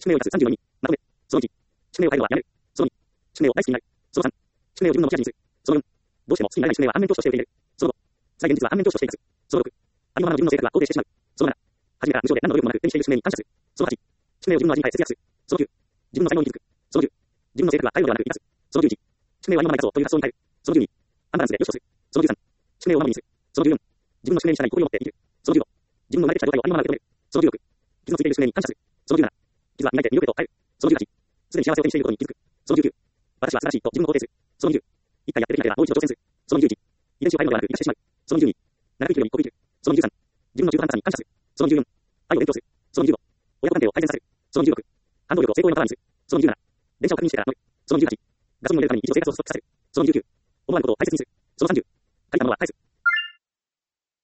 宿命を出す34に、まとめ。その1、宿命を変えるのはやめる。その2、宿命を大好きになる。その3、宿命を自分の持ち味にする。その4、どうしても好きになれない宿命は反面教師として受け入れる。その5、再現実は反面教師としています。その6、ありのままの自分の性格は肯定してしまう。その7、初めから無償で何の努力もなく手にしている宿命に感謝する。その8、宿命を自分の味に変え節約する。その9、自分の才能に気づく。その10、自分の性格は変えるのではなく生かす。その11、宿命をありのままに生かそうという発想に変える。その12、アンバランスで良しとする。その13、宿命を守りにする。その14、自分の宿命に従い誇りを持って生きる。その15、自分の生まれてきた状態をありのまま受け止める。その16、傷のついている宿命に感謝する。その17、傷は磨いて魅力へと変える。その18、すでに幸せを手にしていることに気づく。その19、私は素晴らしいと自分を肯定する。その20、一回やってできなければもう一度挑戦する。その21、遺伝子を変えるのではなく生かしてしまう。その22、長く生きるようにこびる。その23、自分の中途半端さに感謝する。その24、愛を勉強する。その25、親子関係を改善させる。その26、反動力を成功へのパワーにする。その27、電車を確認してから乗る。その28、ガソリンを入れるために一度生活をストップさせる。